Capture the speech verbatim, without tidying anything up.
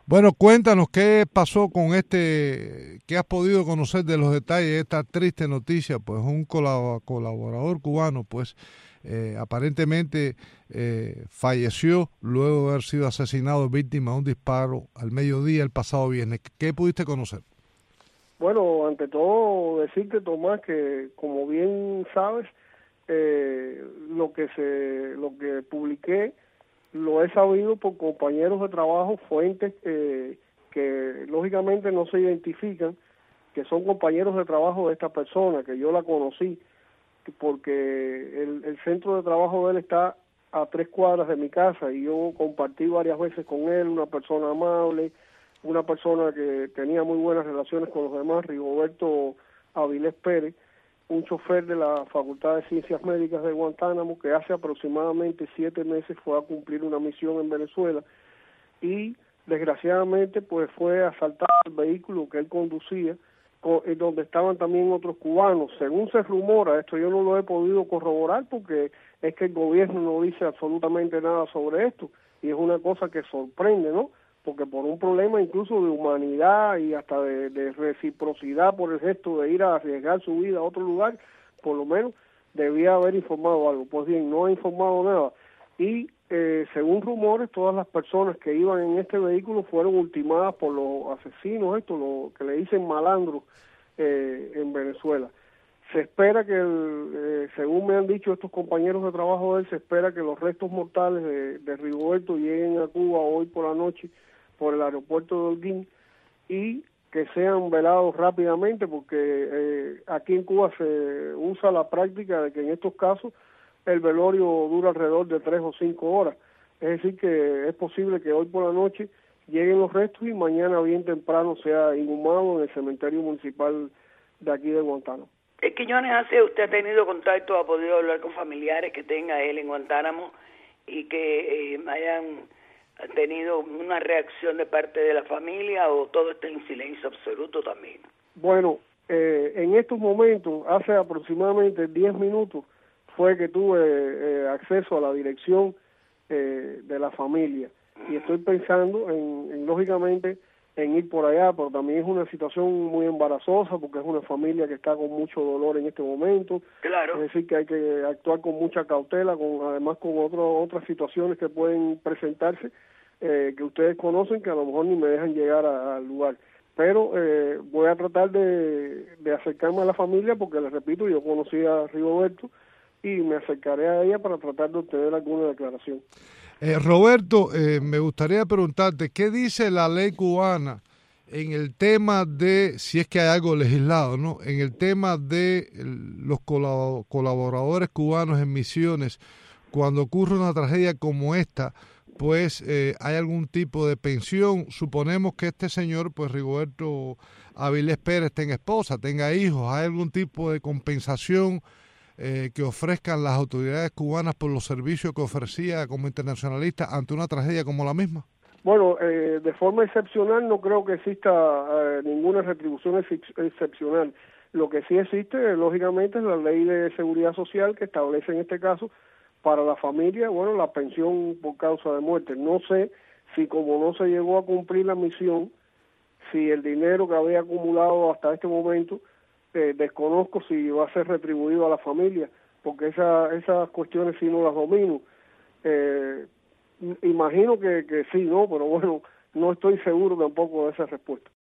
Bueno, cuéntanos qué pasó con este, qué has podido conocer de los detalles de esta triste noticia. Pues un colab- colaborador cubano, pues eh, aparentemente eh, falleció luego de haber sido asesinado víctima de un disparo al mediodía el pasado viernes. ¿Qué pudiste conocer? Bueno, ante todo decirte, Tomás, que como bien sabes, eh, lo que se, lo que publiqué lo he sabido por compañeros de trabajo, fuentes eh, que lógicamente no se identifican, que son compañeros de trabajo de esta persona, que yo la conocí, porque el, el centro de trabajo de él está a tres cuadras de mi casa y yo compartí varias veces con él, una persona amable, una persona que tenía muy buenas relaciones con los demás, Rigoberto Avilés Pérez, un chofer de la Facultad de Ciencias Médicas de Guantánamo que hace aproximadamente siete meses fue a cumplir una misión en Venezuela y desgraciadamente pues fue asaltado el vehículo que él conducía, con, en donde estaban también otros cubanos. Según se rumora, esto yo no lo he podido corroborar porque es que el gobierno no dice absolutamente nada sobre esto y es una cosa que sorprende, ¿no? Porque por un problema incluso de humanidad y hasta de, de reciprocidad por el gesto de ir a arriesgar su vida a otro lugar, por lo menos debía haber informado algo. Pues bien, no ha informado nada. Y eh, según rumores, todas las personas que iban en este vehículo fueron ultimadas por los asesinos, esto, lo que le dicen malandros eh, en Venezuela. Se espera que, el, eh, según me han dicho estos compañeros de trabajo de él, se espera que los restos mortales de, de Rigoberto lleguen a Cuba hoy por la noche por el aeropuerto de Holguín y que sean velados rápidamente porque eh, aquí en Cuba se usa la práctica de que en estos casos el velorio dura alrededor de tres o cinco horas. Es decir que es posible que hoy por la noche lleguen los restos y mañana bien temprano sea inhumado en el cementerio municipal de aquí de Guantánamo. ¿Qué Quiñones hace? ¿Usted ha tenido contacto, ha podido hablar con familiares que tenga él en Guantánamo y que eh, hayan tenido una reacción de parte de la familia o todo está en silencio absoluto también? Bueno, eh, en estos momentos, hace aproximadamente diez minutos, fue que tuve eh, acceso a la dirección eh, de la familia y estoy pensando en, en, lógicamente, en ir por allá, pero también es una situación muy embarazosa porque es una familia que está con mucho dolor en este momento. Claro. Es decir, que hay que actuar con mucha cautela, con además con otro, otras situaciones que pueden presentarse, eh, que ustedes conocen, que a lo mejor ni me dejan llegar al lugar. Pero eh, voy a tratar de, de acercarme a la familia porque, les repito, yo conocí a Rigoberto y me acercaré a ella para tratar de obtener alguna declaración. Eh, Roberto, eh, me gustaría preguntarte, ¿qué dice la ley cubana en el tema de, si es que hay algo legislado, ¿no? En el tema de los colaboradores cubanos en misiones, cuando ocurre una tragedia como esta, pues eh, hay algún tipo de pensión. Suponemos que este señor, pues Rigoberto Avilés Pérez, tenga esposa, tenga hijos, ¿hay algún tipo de compensación Eh, que ofrezcan las autoridades cubanas por los servicios que ofrecía como internacionalista ante una tragedia como la misma? Bueno, eh, de forma excepcional no creo que exista eh, ninguna retribución ex excepcional. Lo que sí existe, lógicamente, es la ley de seguridad social que establece en este caso para la familia, bueno, la pensión por causa de muerte. No sé si como no se llegó a cumplir la misión, si el dinero que había acumulado hasta este momento, Eh, desconozco si va a ser retribuido a la familia, porque esa, esas cuestiones sí no las domino. Eh, imagino que, que sí, ¿no? Pero bueno, no estoy seguro tampoco de esa respuesta.